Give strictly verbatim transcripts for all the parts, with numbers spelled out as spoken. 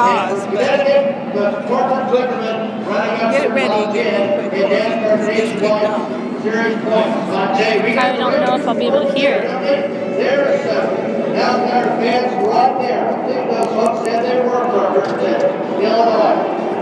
pause. Connecticut, the Portland Clipperman running up Get to ready, Bob get Kidd ready, in NASCAR series points. Series points. On Jay, we got I don't know if I'll be able to hear it. There's seven. Now there are fans right there. I think those folks said they were from Illinois.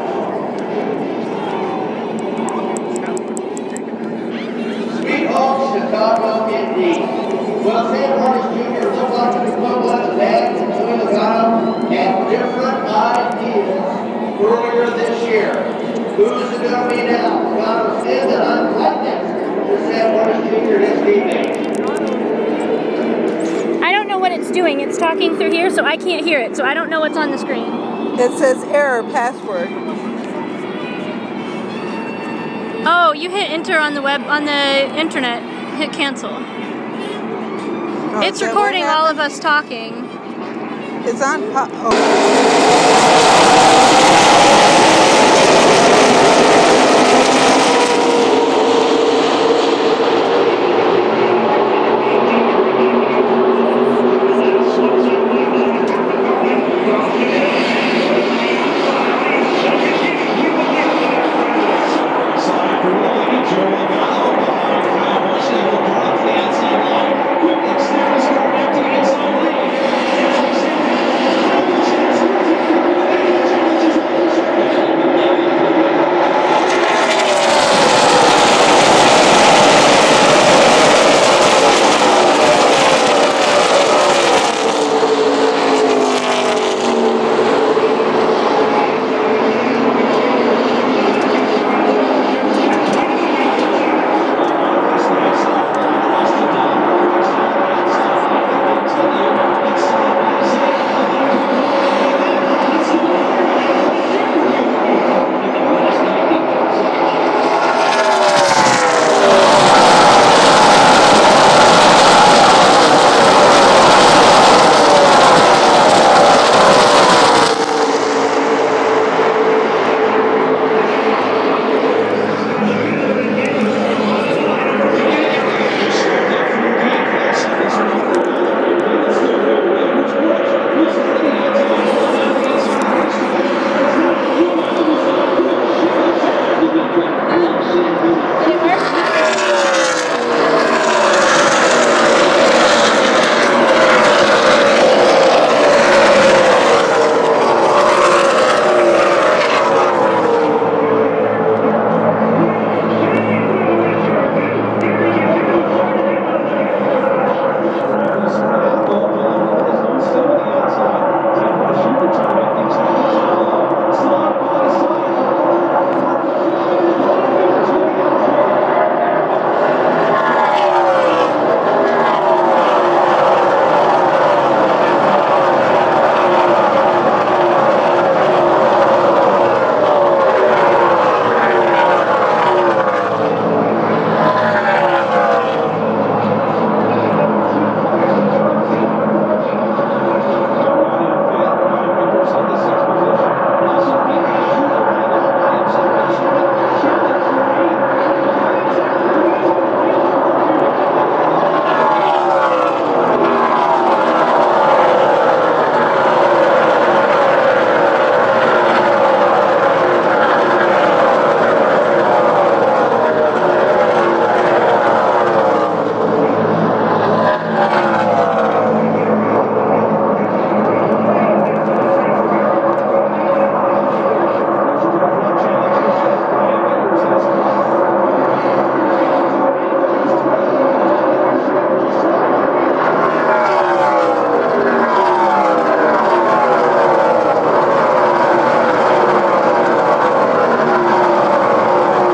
Sweet Home, Chicago, indeed. Well, Sam Harris Junior looked like the equivalent of Dad and Joey Logano had different ideas earlier this year. Who's it going to be now? Logano's in the unlikeness to Sam Harris Junior and his teammate. I don't know what it's doing. It's talking through here, so I can't hear it. So I don't know what's on the screen. It says error password. Oh, you hit enter on the web on the internet. Hit cancel. Oh, it's recording all of us talking. It's on. Oh.